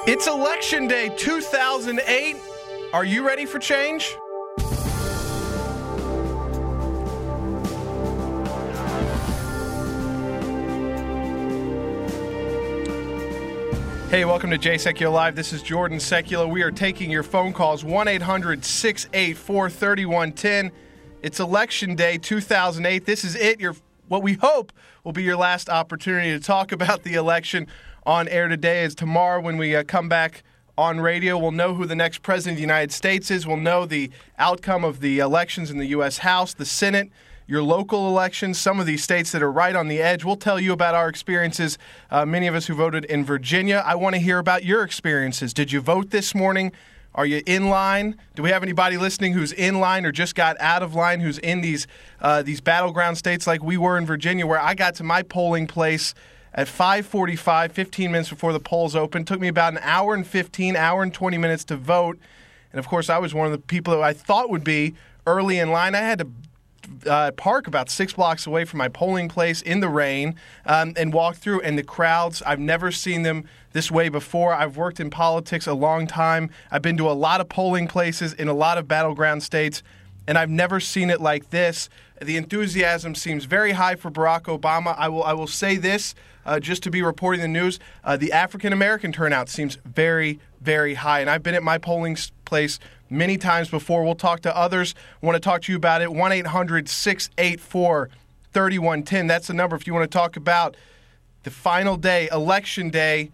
It's Election Day 2008. Are you ready for change? Hey, welcome to Jay Sekulow Live. This is Jordan Sekulow. We are taking your phone calls, 1-800-684-3110. It's Election Day 2008. This is it, what we hope will be your last opportunity to talk about the election on air today. Is tomorrow when we come back on radio, we'll know who the next president of the United States is. We'll know the outcome of the elections in the U.S. House, the Senate, your local elections, some of these states that are right on the edge. We'll tell you about our experiences, many of us who voted in Virginia. I want to hear about your experiences. Did you vote this morning? Are you in line? Do we have anybody listening who's in line or just got out of line, who's in these battleground states like we were in Virginia, where I got to my polling place at 5:45, 15 minutes before the polls opened? It took me about an hour and 20 minutes to vote. And, of course, I was one of the people who I thought would be early in line. I had to park about 6 blocks away from my polling place in the rain and walk through. And the crowds, I've never seen them this way before. I've worked in politics a long time. I've been to a lot of polling places in a lot of battleground states, and I've never seen it like this. The enthusiasm seems very high for Barack Obama. I will say this, just to be reporting the news, the African-American turnout seems very, very high. And I've been at my polling place many times before. We'll talk to others. I want to talk to you about it. 1-800-684-3110. That's the number if you want to talk about the final day, Election Day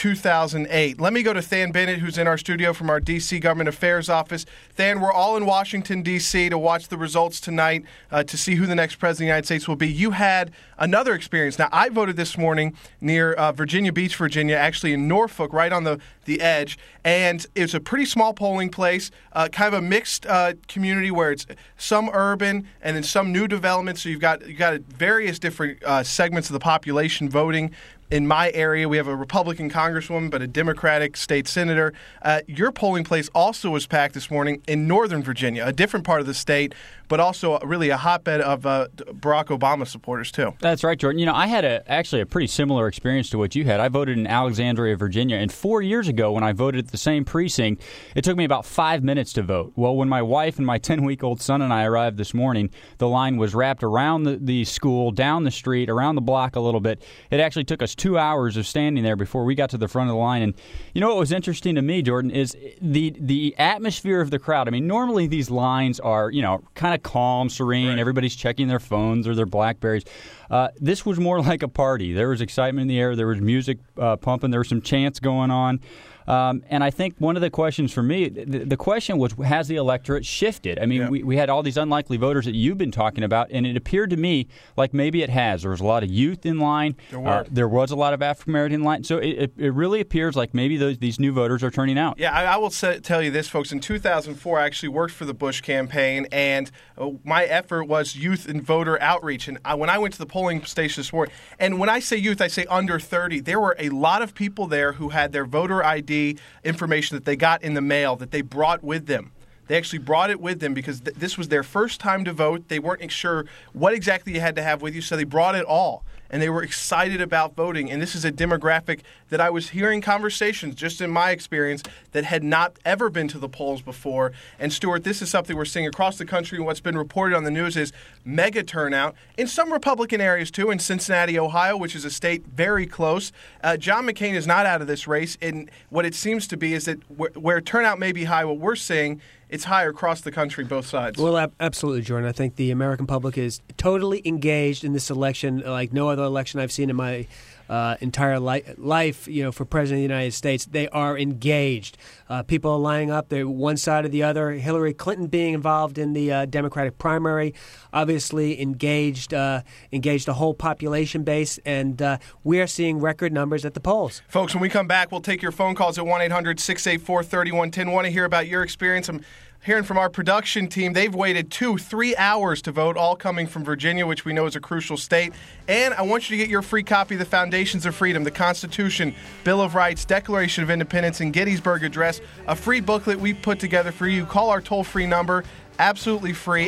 2008. Let me go to Than Bennett, who's in our studio from our D.C. Government Affairs Office. Than, we're all in Washington, D.C. to watch the results tonight to see who the next president of the United States will be. You had another experience. Now, I voted this morning near Virginia Beach, Virginia, actually in Norfolk, right on the edge, and it's a pretty small polling place, kind of a mixed community where it's some urban and then some new development, so you've got various different segments of the population voting. In my area, we have a Republican congresswoman, but a Democratic state senator. Your polling place also was packed this morning in Northern Virginia, a different part of the state, but also really a hotbed of Barack Obama supporters, too. That's right, Jordan. You know, I had actually a pretty similar experience to what you had. I voted in Alexandria, Virginia, and 4 years ago when I voted at the same precinct, it took me about 5 minutes to vote. Well, when my wife and my 10-week-old son and I arrived this morning, the line was wrapped around the school, down the street, around the block a little bit. It actually took us 2 hours of standing there before we got to the front of the line. And you know what was interesting to me, Jordan, is the atmosphere of the crowd. I mean, normally these lines are, kind of calm, serene. Right. Everybody's checking their phones or their BlackBerries. This was more like a party. There was excitement in the air. There was music pumping. There was some chants going on. And I think one of the questions for me, the question was, has the electorate shifted? I mean, we had all these unlikely voters that you've been talking about, and it appeared to me like maybe it has. There was a lot of youth in line. There was a lot of African-American in line. So it really appears like maybe these new voters are turning out. Yeah, I will tell you this, folks. In 2004, I actually worked for the Bush campaign, and my effort was youth and voter outreach. And when I went to the polling station this morning, and when I say youth, I say under 30, there were a lot of people there who had their voter ID information that they got in the mail that they brought with them. They actually brought it with them because this was their first time to vote. They weren't sure what exactly you had to have with you, so they brought it all. And they were excited about voting. And this is a demographic that I was hearing conversations, just in my experience, that had not ever been to the polls before. And, Stuart, this is something we're seeing across the country. And what's been reported on the news is mega turnout in some Republican areas, too, in Cincinnati, Ohio, which is a state very close. John McCain is not out of this race. And what it seems to be is that where turnout may be high, what we're seeing, it's higher across the country, both sides. Well, absolutely, Jordan. I think the American public is totally engaged in this election like no other election I've seen in my entire life, for President of the United States. They are engaged. People are lining up. They're one side or the other. Hillary Clinton being involved in the Democratic primary, obviously engaged a whole population base, and we are seeing record numbers at the polls. Folks, when we come back, we'll take your phone calls at 1-800-684-3110. Want to hear about your experience? I'm hearing from our production team. They've waited 2-3 hours to vote, all coming from Virginia, which we know is a crucial state. And I want you to get your free copy of the Foundations of Freedom, the Constitution, Bill of Rights, Declaration of Independence, and Gettysburg Address, a free booklet we put together for you. Call our toll-free number, absolutely free,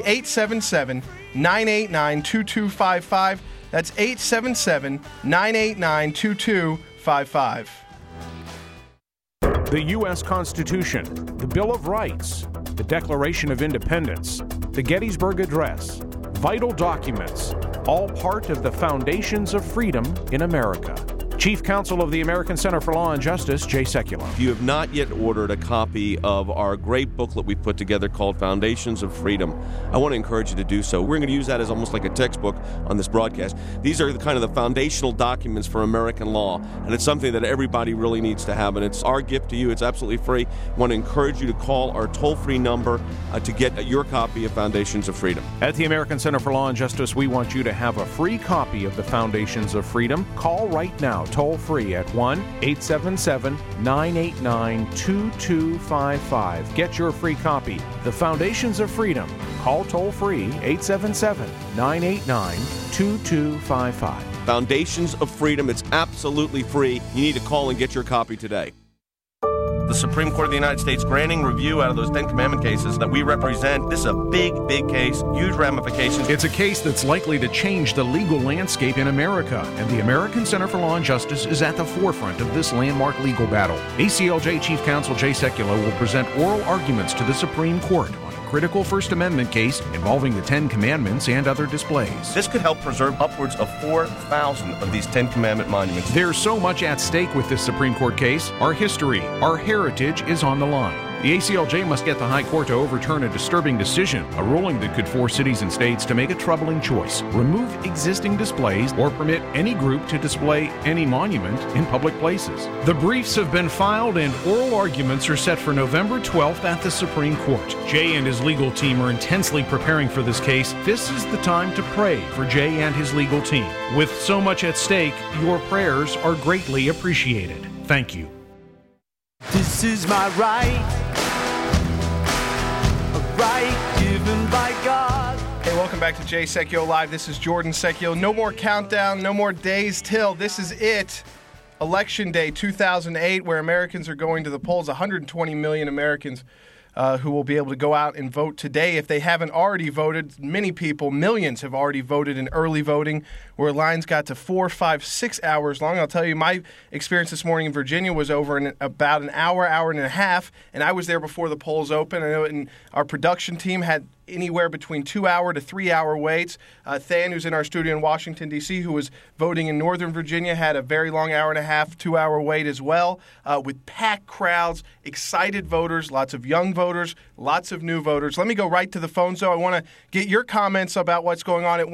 877-989-2255. That's 877-989-2255. The U.S. Constitution, the Bill of Rights, the Declaration of Independence, the Gettysburg Address, vital documents, all part of the foundations of freedom in America. Chief Counsel of the American Center for Law and Justice, Jay Sekulow. If you have not yet ordered a copy of our great booklet we put together called Foundations of Freedom, I want to encourage you to do so. We're going to use that as almost like a textbook on this broadcast. These are the foundational documents for American law, and it's something that everybody really needs to have, and it's our gift to you. It's absolutely free. I want to encourage you to call our toll-free number to get your copy of Foundations of Freedom. At the American Center for Law and Justice, we want you to have a free copy of the Foundations of Freedom. Call right now, toll-free at 1-877-989-2255. Get your free copy. The Foundations of Freedom. Call toll-free 877-989-2255. Foundations of Freedom. It's absolutely free. You need to call and get your copy today. The Supreme Court of the United States granting review out of those Ten Commandment cases that we represent. This is a big, big case, huge ramifications. It's a case that's likely to change the legal landscape in America, and the American Center for Law and Justice is at the forefront of this landmark legal battle. ACLJ Chief Counsel Jay Sekulow will present oral arguments to the Supreme Court on a critical First Amendment case involving the Ten Commandments and other displays. This could help preserve upwards of 4,000 of these Ten Commandment monuments. There's so much at stake with this Supreme Court case. Our history, our heritage is on the line. The ACLJ must get the High Court to overturn a disturbing decision, a ruling that could force cities and states to make a troubling choice: remove existing displays or permit any group to display any monument in public places. The briefs have been filed and oral arguments are set for November 12th at the Supreme Court. Jay and his legal team are intensely preparing for this case. This is the time to pray for Jay and his legal team. With so much at stake, your prayers are greatly appreciated. Thank you. This is my right, a right given by God. Hey, welcome back to Jay Sekulow Live. This is Jordan Sekulow. No more countdown, no more days till. This is it. Election Day 2008, where Americans are going to the polls. 120 million Americans who will be able to go out and vote today. If they haven't already voted, many people, millions, have already voted in early voting, where lines got to 4, 5, 6 hours long. I'll tell you, my experience this morning in Virginia was over in about an hour, hour and a half, and I was there before the polls opened. I know, and our production team had anywhere between 2 hour to 3 hour waits. Than, who's in our studio in Washington, D.C., who was voting in Northern Virginia, had a very long hour and a half, 2 hour wait as well, with packed crowds, excited voters, lots of young voters, lots of new voters. Let me go right to the phones, though. I want to get your comments about what's going on at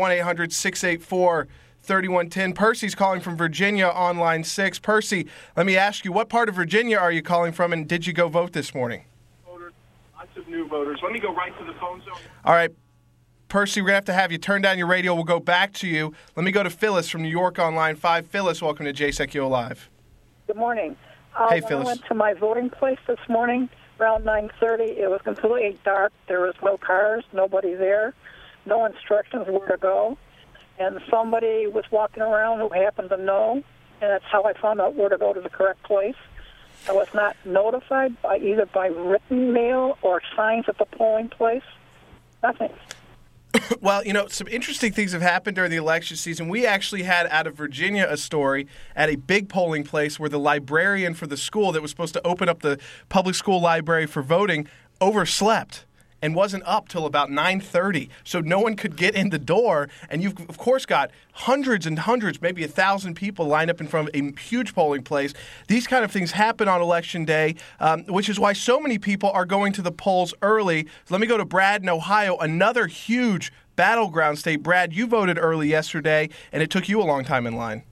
1-800-684-3110. Percy's calling from Virginia on line 6. Percy, let me ask you, what part of Virginia are you calling from, and did you go vote this morning? Lots of new voters. Let me go right to the phone zone. All right. Percy, we're going to have you turn down your radio. We'll go back to you. Let me go to Phyllis from New York on line 5. Phyllis, welcome to Jay Sekulow Live. Good morning. Hey, when Phyllis. I went to my voting place this morning around 9:30. It was completely dark. There was no cars, nobody there, no instructions where to go. And somebody was walking around who happened to know, and that's how I found out where to go to the correct place. I was not notified either by written mail or signs at the polling place. Nothing. Well, you know, some interesting things have happened during the election season. We actually had out of Virginia a story at a big polling place where the librarian for the school that was supposed to open up the public school library for voting overslept and wasn't up till about 9:30, so no one could get in the door. And you've, of course, got hundreds and hundreds, maybe 1,000 people lined up in front of a huge polling place. These kind of things happen on Election Day, which is why so many people are going to the polls early. So let me go to Brad in Ohio, another huge battleground state. Brad, you voted early yesterday, and it took you a long time in line.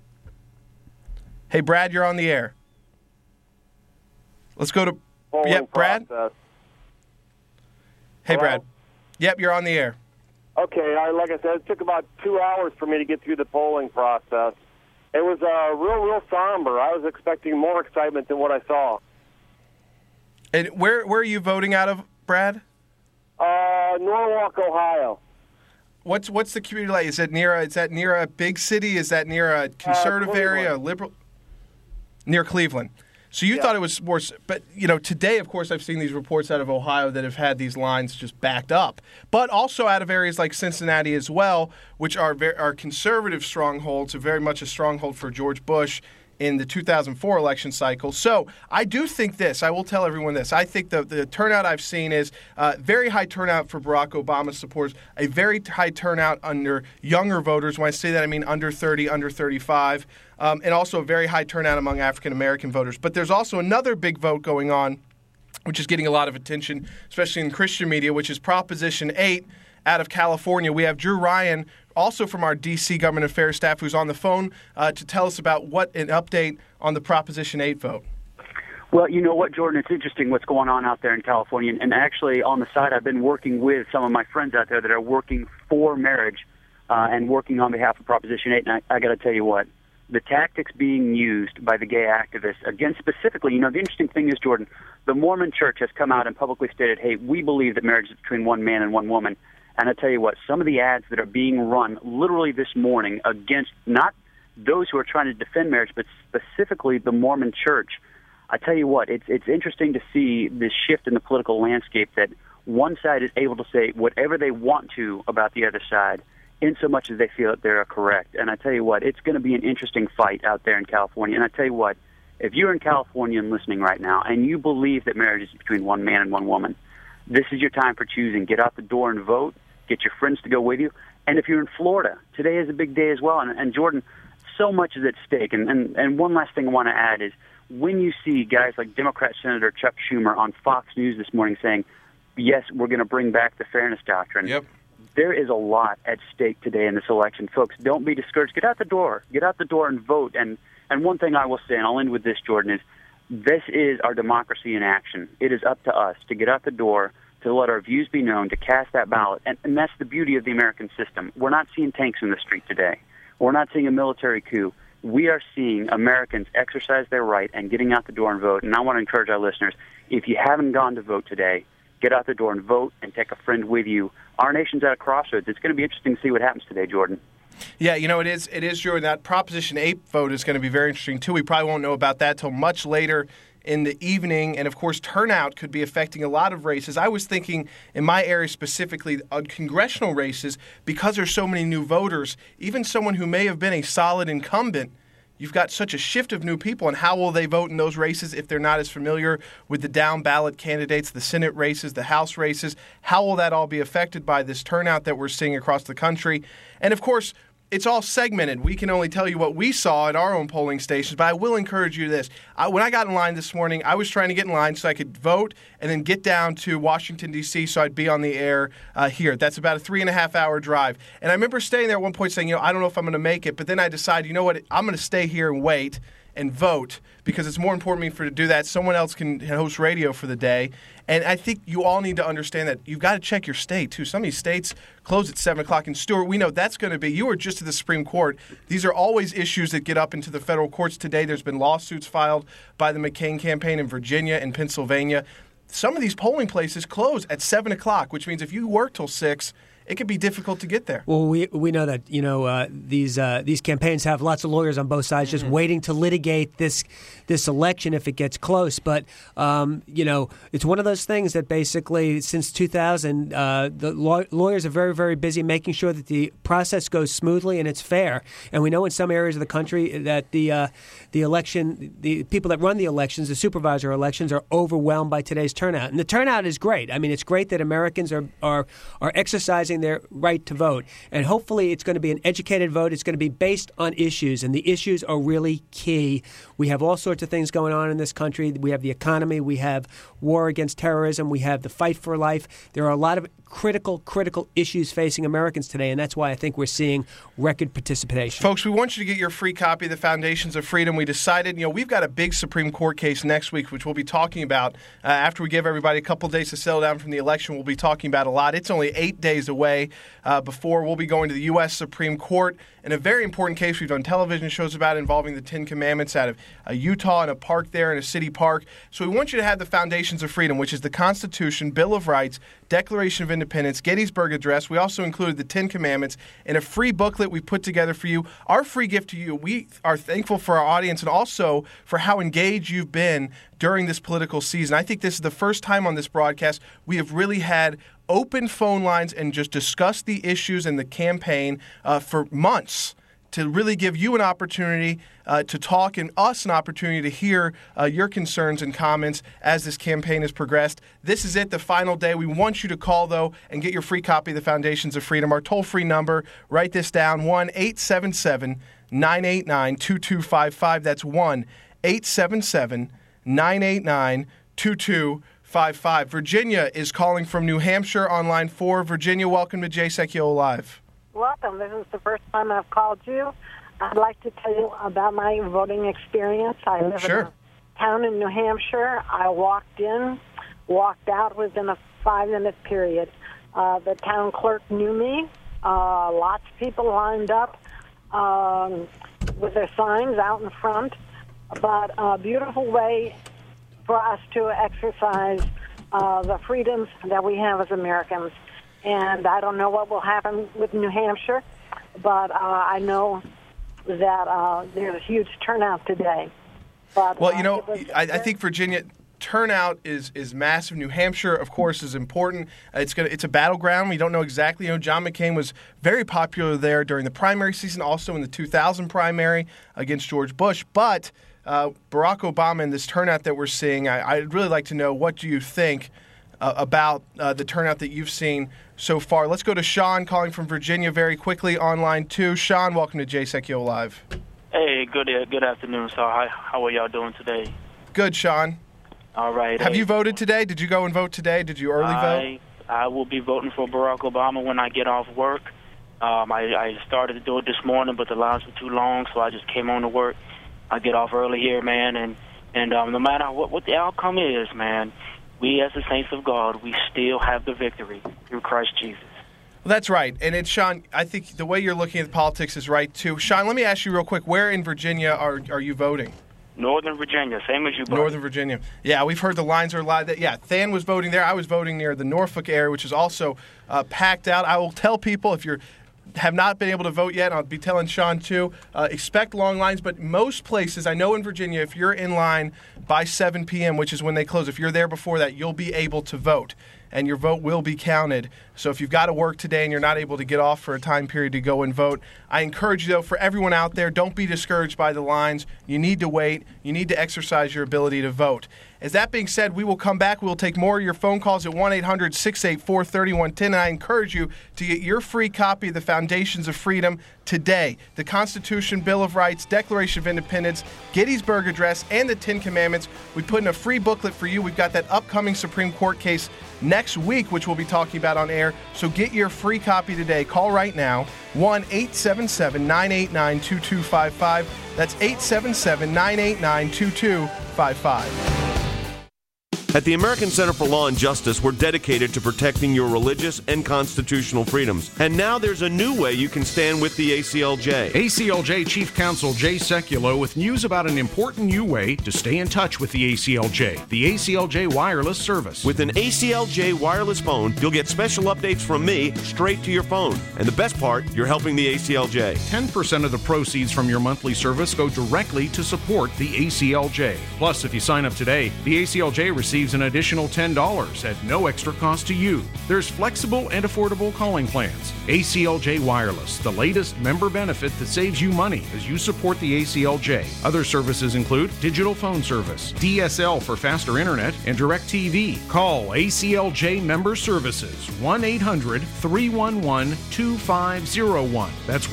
Hey, Brad, you're on the air. Let's go to Brad. Hey, Hello? Brad. Yep, you're on the air. Okay, like I said, it took about 2 hours for me to get through the polling process. It was real somber. I was expecting more excitement than what I saw. And where are you voting out of, Brad? Norwalk, Ohio. What's the community like? Is that near a big city? Is that near a conservative area, a liberal? Near Cleveland. So you thought it was more, but, you know, today, of course, I've seen these reports out of Ohio that have had these lines just backed up, but also out of areas like Cincinnati as well, which are conservative strongholds, are very much a stronghold for George Bush in the 2004 election cycle. So I do think this. I will tell everyone this. I think the turnout I've seen is very high turnout for Barack Obama supporters, a very high turnout under younger voters. When I say that, I mean under 30, under 35, and also a very high turnout among African-American voters. But there's also another big vote going on, which is getting a lot of attention, especially in Christian media, which is Proposition 8 out of California. We have Drew Ryan, also from our D.C. Government Affairs staff, who's on the phone to tell us about what an update on the Proposition 8 vote. Well, you know what, Jordan, it's interesting what's going on out there in California. And actually, on the side, I've been working with some of my friends out there that are working for marriage and working on behalf of Proposition 8. And I got to tell you what, the tactics being used by the gay activists against specifically, the interesting thing is, Jordan, the Mormon Church has come out and publicly stated, hey, we believe that marriage is between one man and one woman. And I tell you what, some of the ads that are being run literally this morning against not those who are trying to defend marriage, but specifically the Mormon Church, I tell you what, it's interesting to see this shift in the political landscape that one side is able to say whatever they want to about the other side, in so much as they feel that they're correct. And I tell you what, it's going to be an interesting fight out there in California. And I tell you what, if you're in California and listening right now, and you believe that marriage is between one man and one woman, this is your time for choosing. Get out the door and vote. Get your friends to go with you. And if you're in Florida, today is a big day as well. And Jordan, so much is at stake. And one last thing I want to add is when you see guys like Democrat Senator Chuck Schumer on Fox News this morning saying, yes, we're going to bring back the fairness doctrine. Yep. There is a lot at stake today in this election. Folks, don't be discouraged. Get out the door. Get out the door and vote. And one thing I will say, and I'll end with this, Jordan, is this is our democracy in action. It is up to us to get out the door, to let our views be known, to cast that ballot. And that's the beauty of the American system. We're not seeing tanks in the street today. We're not seeing a military coup. We are seeing Americans exercise their right and getting out the door and vote. And I want to encourage our listeners, if you haven't gone to vote today, get out the door and vote and take a friend with you. Our nation's at a crossroads. It's going to be interesting to see what happens today, Jordan. Yeah, it is true. And that Proposition 8 vote is going to be very interesting, too. We probably won't know about that till much later in the evening. And, of course, turnout could be affecting a lot of races. I was thinking in my area specifically on congressional races, because there's so many new voters, even someone who may have been a solid incumbent, you've got such a shift of new people, and how will they vote in those races if they're not as familiar with the down-ballot candidates, the Senate races, the House races? How will that all be affected by this turnout that we're seeing across the country? And, of course, it's all segmented. We can only tell you what we saw at our own polling stations, but I will encourage you this. When I got in line this morning, I was trying to get in line so I could vote and then get down to Washington, D.C., so I'd be on the air here. That's about a 3.5-hour drive. And I remember staying there at one point saying, I don't know if I'm going to make it, but then I decided, you know what, I'm going to stay here and wait and vote because it's more important for me to do that. Someone else can host radio for the day. And I think you all need to understand that you've got to check your state, too. Some of these states close at 7 o'clock. In Stuart, we know that's going to be, you were just to the Supreme Court. These are always issues that get up into the federal courts today. There's been lawsuits filed by the McCain campaign in Virginia and Pennsylvania. Some of these polling places close at 7 o'clock, which means if you work till 6, it can be difficult to get there. Well, we know that these campaigns have lots of lawyers on both sides just waiting to litigate this election if it gets close. But it's one of those things that basically since 2000, the lawyers are very, very busy making sure that the process goes smoothly and it's fair. And we know in some areas of the country that the people that run the elections, the supervisor elections, are overwhelmed by today's turnout. And the turnout is great. I mean, it's great that Americans are exercising their right to vote. And hopefully it's going to be an educated vote. It's going to be based on issues, and the issues are really key. We have all sorts of things going on in this country. We have the economy. We have war against terrorism. We have the fight for life. There are a lot of critical issues facing Americans today, and that's why I think we're seeing record participation. Folks, we want you to get your free copy of the Foundations of Freedom. We decided, we've got a big Supreme Court case next week, which we'll be talking about after we give everybody a couple of days to settle down from the election. We'll be talking about a lot. It's only 8 days away before we'll be going to the U.S. Supreme Court in a very important case we've done television shows about involving the Ten Commandments out of Utah in a park there, in a city park. So we want you to have the Foundations of Freedom, which is the Constitution, Bill of Rights, Declaration of Independence, Gettysburg Address. We also included the Ten Commandments in a free booklet we put together for you. Our free gift to you. We are thankful for our audience and also for how engaged you've been during this political season. I think this is the first time on this broadcast we have really had open phone lines and just discussed the issues and the campaign for months. to really give you an opportunity to talk and us an opportunity to hear your concerns and comments as this campaign has progressed. This is it, the final day. We want you to call, though, and get your free copy of the Foundations of Freedom. Our toll-free number, write this down, 1-877-989-2255. That's 1-877-989-2255. Virginia is calling from New Hampshire on line 4. Virginia, welcome to Jay Sekulow Live. Welcome. This is the first time I've called you. I'd like to tell you about my voting experience. I live in a town in New Hampshire. I walked in, walked out within a 5-minute period. The town clerk knew me. Lots of people lined up with their signs out in front. But a beautiful way for us to exercise the freedoms that we have as Americans. And I don't know what will happen with New Hampshire, but I know that there's a huge turnout today. But, well, I think Virginia turnout is massive. New Hampshire, of course, is important. It's a battleground. We don't know exactly. John McCain was very popular there during the primary season, also in the 2000 primary against George Bush. But Barack Obama and this turnout that we're seeing, I'd really like to know, what do you think about the turnout that you've seen so far? Let's go to Sean calling from Virginia very quickly on line 2. Sean, welcome to Jay Sekulow Live. Hey, good afternoon, sir. How are y'all doing today? Good, Sean. All right. Have you voted today? Did you go and vote today? Did you early vote? I will be voting for Barack Obama when I get off work. I started to do it this morning, but the lines were too long, so I just came on to work. I get off early here, man, and no matter what the outcome is, man, we as the saints of God, we still have the victory through Christ Jesus. Well, that's right. And it's, Sean, I think the way you're looking at politics is right, too. Sean, let me ask you real quick, where in Virginia are you voting? Northern Virginia, same as you, buddy. Northern Virginia. Yeah, we've heard the lines are live. Than was voting there. I was voting near the Norfolk area, which is also packed out. I will tell people, if you have not been able to vote yet, I'll be telling Sean too, expect long lines. But most places, I know in Virginia, if you're in line by 7 p.m., which is when they close, if you're there before that, you'll be able to vote, and your vote will be counted. So if you've got to work today and you're not able to get off for a time period to go and vote, I encourage you, though, for everyone out there, don't be discouraged by the lines. You need to wait. You need to exercise your ability to vote. As that being said, we will come back. We will take more of your phone calls at 1-800-684-3110. And I encourage you to get your free copy of the Foundations of Freedom today. The Constitution, Bill of Rights, Declaration of Independence, Gettysburg Address, and the Ten Commandments. We put in a free booklet for you. We've got that upcoming Supreme Court case next week, which we'll be talking about on air. So get your free copy today. Call right now, 1-877-989-2255. That's 877-989-2255. At the American Center for Law and Justice, we're dedicated to protecting your religious and constitutional freedoms. And now there's a new way you can stand with the ACLJ. ACLJ Chief Counsel Jay Sekulow with news about an important new way to stay in touch with the ACLJ, the ACLJ Wireless Service. With an ACLJ wireless phone, you'll get special updates from me straight to your phone. And the best part, you're helping the ACLJ. 10% of the proceeds from your monthly service go directly to support the ACLJ. Plus, if you sign up today, the ACLJ receives an additional $10 at no extra cost to you. There's flexible and affordable calling plans. ACLJ Wireless, the latest member benefit that saves you money as you support the ACLJ. Other services include digital phone service, DSL for faster internet, and DirecTV. Call ACLJ Member Services, 1-800-311-2501. That's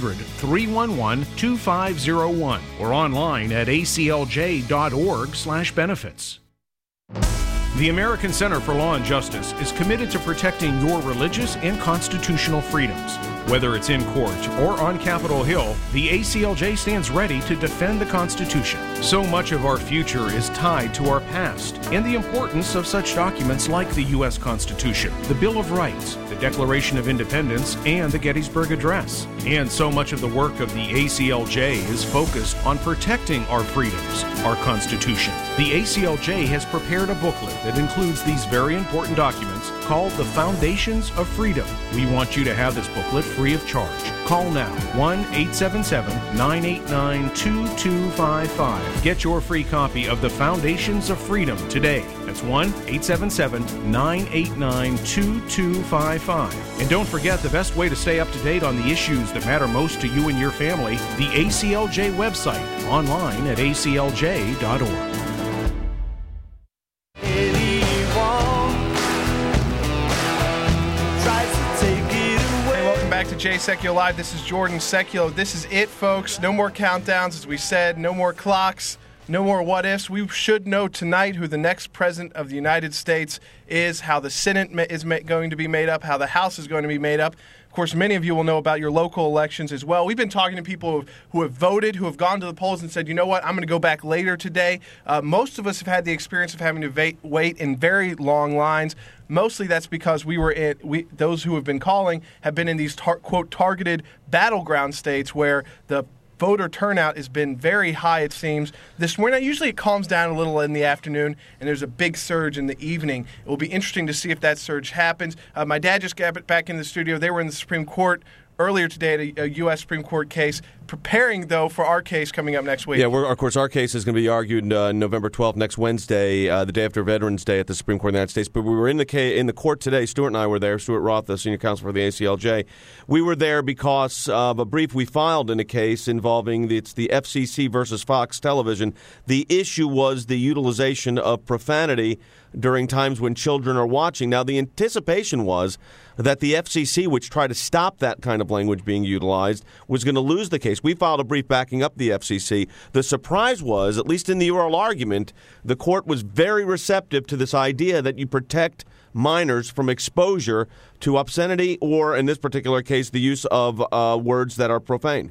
1-800-311-2501. Or online at aclj.org/benefits. The American Center for Law and Justice is committed to protecting your religious and constitutional freedoms. Whether it's in court or on Capitol Hill, the ACLJ stands ready to defend the Constitution. So much of our future is tied to our past and the importance of such documents like the U.S. Constitution, the Bill of Rights, the Declaration of Independence, and the Gettysburg Address. And so much of the work of the ACLJ is focused on protecting our freedoms, our Constitution. The ACLJ has prepared a booklet that includes these very important documents called The Foundations of Freedom. We want you to have this booklet free of charge. Call now, 1-877-989-2255. Get your free copy of The Foundations of Freedom today. That's 1-877-989-2255. And don't forget, the best way to stay up to date on the issues that matter most to you and your family, the ACLJ website, online at aclj.org. Back to Jay Sekulow Live. This is Jordan Sekulow. This is it, folks. No more countdowns, as we said. No more clocks. No more what-ifs. We should know tonight who the next president of the United States is, how the Senate is going to be made up, how the House is going to be made up. Of course, many of you will know about your local elections as well. We've been talking to people who have voted, who have gone to the polls and said, you know what, I'm going to go back later today. Most of us have had the experience of having to wait in very long lines. Mostly that's because those who have been calling have been in these, quote, targeted battleground states where the voter turnout has been very high, it seems. This morning, usually it calms down a little in the afternoon, and there's a big surge in the evening. It will be interesting to see if that surge happens. My dad just got back in the studio. They were in the Supreme Court earlier today at a U.S. Supreme Court case, preparing, though, for our case coming up next week. Yeah, of course, our case is going to be argued November 12th, next Wednesday, the day after Veterans Day at the Supreme Court of the United States. But we were in the court today. Stuart and I were there. Stuart Roth, the senior counsel for the ACLJ. We were there because of a brief we filed in a case involving the FCC versus Fox Television. The issue was the utilization of profanity during times when children are watching. Now, the anticipation was that the FCC, which tried to stop that kind of language being utilized, was going to lose the case. We filed a brief backing up the FCC. The surprise was, at least in the oral argument, the court was very receptive to this idea that you protect minors from exposure to obscenity or, in this particular case, the use of words that are profane.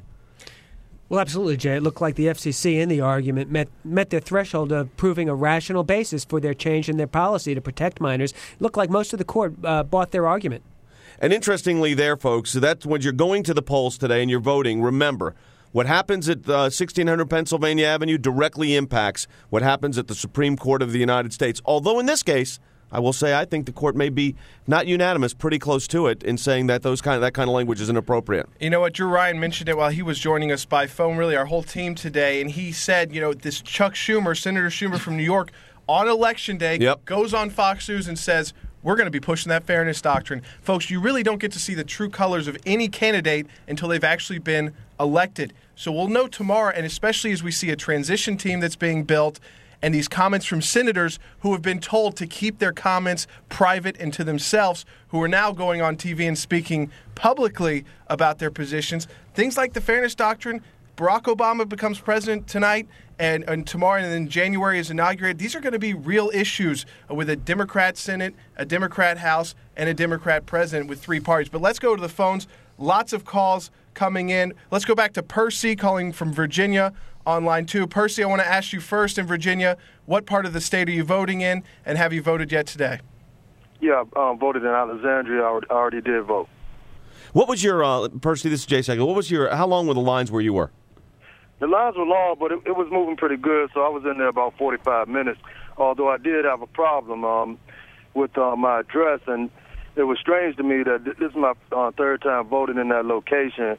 Well, absolutely, Jay. It looked like the FCC in the argument met their threshold of proving a rational basis for their change in their policy to protect minors. It looked like most of the court bought their argument. And interestingly there, folks, that's when you're going to the polls today and you're voting, remember, what happens at 1600 Pennsylvania Avenue directly impacts what happens at the Supreme Court of the United States. Although in this case, I will say I think the court may be not unanimous, pretty close to it, in saying that that kind of language is inappropriate. You know what, Drew Ryan mentioned it while he was joining us by phone, really our whole team today, and he said, this Chuck Schumer, Senator Schumer from New York, on Election Day, goes on Fox News and says, we're going to be pushing that fairness doctrine. Folks, you really don't get to see the true colors of any candidate until they've actually been elected. So we'll know tomorrow, and especially as we see a transition team that's being built, and these comments from senators who have been told to keep their comments private and to themselves, who are now going on TV and speaking publicly about their positions. Things like the fairness doctrine, Barack Obama becomes president tonight, and tomorrow, and then January is inaugurated. These are going to be real issues with a Democrat Senate, a Democrat House, and a Democrat president with three parties. But let's go to the phones. Lots of calls coming in. Let's go back to Percy calling from Virginia on line 2. Percy, I want to ask you first in Virginia, what part of the state are you voting in, and have you voted yet today? Yeah, I voted in Alexandria. I already did vote. What was your, Percy, this is Jay Sekulow, how long were the lines where you were? The lines were long, but it was moving pretty good, so I was in there about 45 minutes, although I did have a problem with my address, and it was strange to me that this is my third time voting in that location,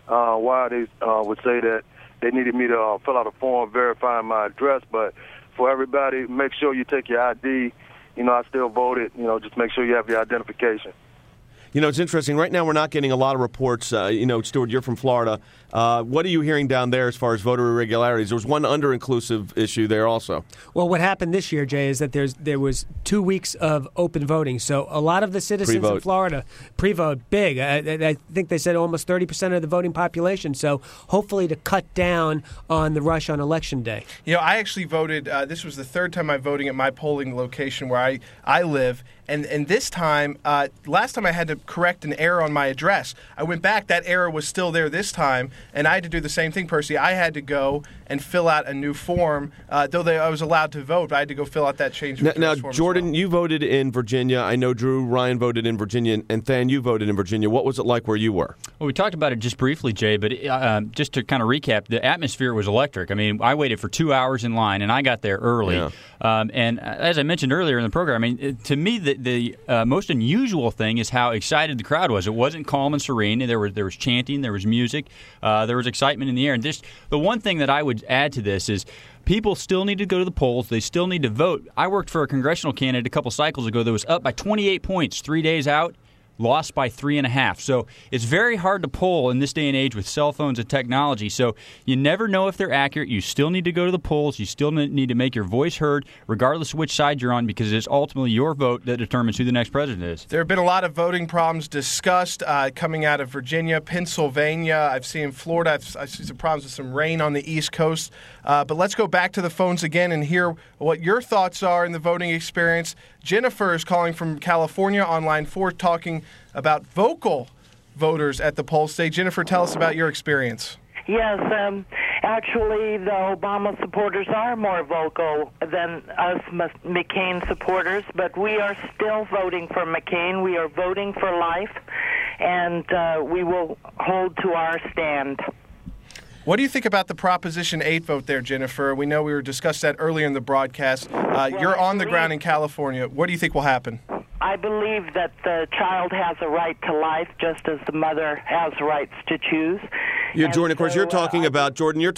why they would say that they needed me to fill out a form verifying my address, but for everybody, make sure you take your ID. I still voted. Just make sure you have your identification. It's interesting. Right now, we're not getting a lot of reports. Stuart, you're from Florida. What are you hearing down there as far as voter irregularities? There was one under-inclusive issue there also. Well, what happened this year, Jay, is that there was 2 weeks of open voting. So a lot of the citizens in Florida pre-vote big. I think they said almost 30% of the voting population. So hopefully to cut down on the rush on Election Day. I actually voted. This was the third time I'm voting at my polling location where I live. And this time, last time I had to correct an error on my address. I went back, that error was still there this time, and I had to do the same thing, Percy. I had to go and fill out a new form, though I was allowed to vote, but I had to go fill out that change of address form. Now, Jordan, you voted in Virginia. I know Drew Ryan voted in Virginia, and Than, you voted in Virginia. What was it like where you were? Well, we talked about it just briefly, Jay, but just to kind of recap, the atmosphere was electric. I mean, I waited for 2 hours in line, and I got there early. Yeah. And as I mentioned earlier in the program, I mean, to me, the most unusual thing is how excited the crowd was. It wasn't calm and serene. There was chanting, there was music, there was excitement in the air. And the one thing that I would add to this is people still need to go to the polls. They still need to vote. I worked for a congressional candidate a couple cycles ago that was up by 28 points 3 days out. Lost by 3.5. So it's very hard to poll in this day and age with cell phones and technology. So you never know if they're accurate. You still need to go to the polls. You still need to make your voice heard, regardless of which side you're on, because it's ultimately your vote that determines who the next president is. There have been a lot of voting problems discussed coming out of Virginia, Pennsylvania. I've seen Florida. I've seen some problems with some rain on the East Coast. But let's go back to the phones again and hear what your thoughts are in the voting experience. Jennifer is calling from California on line 4, talking about vocal voters at the polls today. Jennifer, tell us about your experience. Yes, actually, the Obama supporters are more vocal than us McCain supporters, but we are still voting for McCain. We are voting for life, and we will hold to our stand. What do you think about the Proposition 8 vote there, Jennifer? We know we were discussed that earlier in the broadcast. You're on the ground in California. What do you think will happen? I believe that the child has a right to life just as the mother has rights to choose. Yeah, Jordan, of course, you're talking about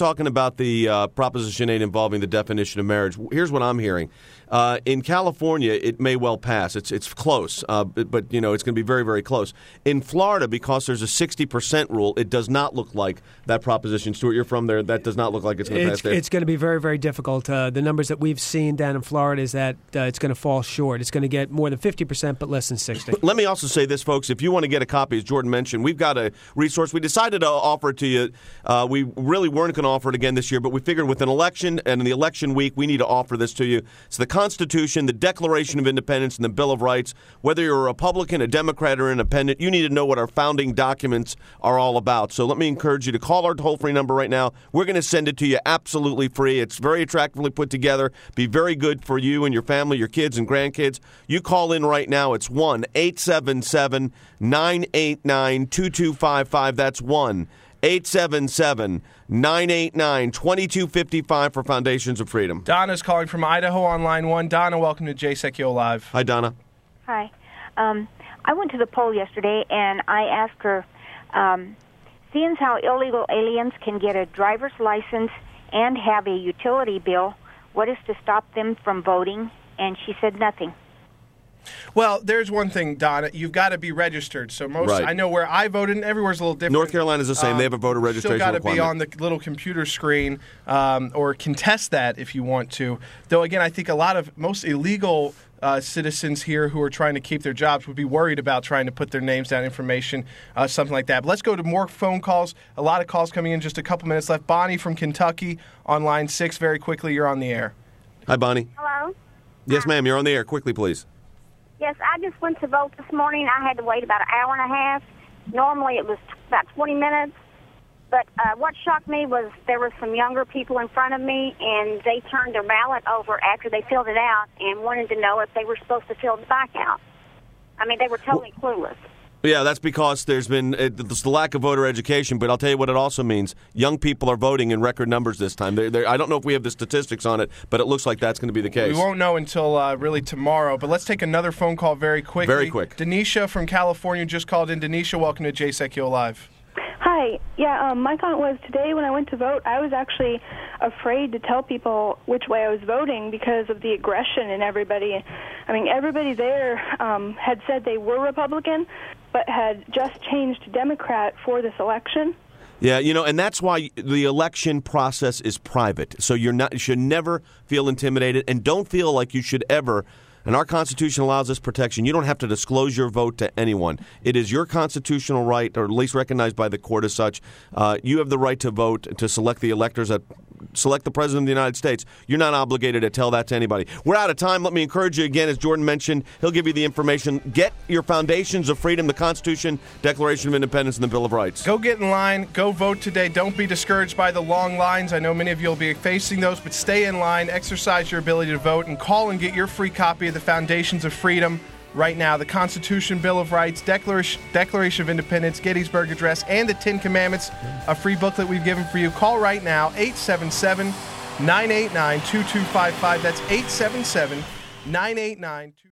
the Proposition 8 involving the definition of marriage. Here's what I'm hearing. In California, it may well pass. It's close, but it's going to be very, very close. In Florida, because there's a 60% rule, it does not look like that proposition. Stuart, you're from there. That does not look like it's going to pass there. It's going to be very, very difficult. The numbers that we've seen down in Florida is that it's going to fall short. It's going to get more than 50%, but less than 60%. Let me also say this, folks. If you want to get a copy, as Jordan mentioned, we've got a resource. We decided to offer it to you. We really weren't going to offer it again this year, but we figured with an election and in the election week, we need to offer this to you. It's the Constitution, the Declaration of Independence, and the Bill of Rights. Whether you're a Republican, a Democrat, or independent, you need to know what our founding documents are all about. So let me encourage you to call our toll-free number right now. We're going to send it to you absolutely free. It's very attractively put together. Be very good for you and your family, your kids and grandkids. You call in right now. It's 1-877-989-2255. That's 1-877-989-2255 for Foundations of Freedom. Donna's calling from Idaho on line 1. Donna, welcome to JSECUO Live. Hi, Donna. Hi. I went to the poll yesterday, and I asked her, seeing how illegal aliens can get a driver's license and have a utility bill, what is to stop them from voting? And she said nothing. Well, there's one thing, Donna. You've got to be registered. So Right. I know where I voted, and everywhere's a little different. North Carolina's the same. They have a voter registration Still got to requirement. be on the little computer screen or contest that if you want to. Though, again, I think most illegal citizens here who are trying to keep their jobs would be worried about trying to put their names down, information, something like that. But let's go to more phone calls. A lot of calls coming in. Just a couple minutes left. Bonnie from Kentucky on line 6. Very quickly, you're on the air. Hi, Bonnie. Hello? Yes, ma'am. You're on the air. Quickly, please. Yes, I just went to vote this morning. I had to wait about an hour and a half. Normally it was about 20 minutes. But what shocked me was there were some younger people in front of me, and they turned their ballot over after they filled it out and wanted to know if they were supposed to fill it back out. I mean, they were totally clueless. Yeah, that's because there's been the lack of voter education, but I'll tell you what it also means. Young people are voting in record numbers this time. I don't know if we have the statistics on it, but it looks like that's going to be the case. We won't know until really tomorrow, but let's take another phone call very quickly. Very quick. Denisha from California just called in. Denisha, welcome to JSECUO Live. Hi. Yeah, my comment was today when I went to vote, I was actually afraid to tell people which way I was voting because of the aggression in everybody. I mean, everybody there had said they were Republican, but had just changed to Democrat for this election. Yeah, and that's why the election process is private. So you should never feel intimidated, and don't feel like you should ever And our Constitution allows this protection. You don't have to disclose your vote to anyone. It is your constitutional right, or at least recognized by the court as such. You have the right to vote, to select the electors that select the President of the United States. You're not obligated to tell that to anybody. We're out of time. Let me encourage you again, as Jordan mentioned, he'll give you the information. Get your foundations of freedom, the Constitution, Declaration of Independence, and the Bill of Rights. Go get in line. Go vote today. Don't be discouraged by the long lines. I know many of you will be facing those, but stay in line, exercise your ability to vote, and call and get your free copy of the Foundations of Freedom right now. The Constitution, Bill of Rights, Declaration of Independence, Gettysburg Address, and the Ten Commandments, a free booklet we've given for you. Call right now, 877-989-2255. That's 877-989-2255.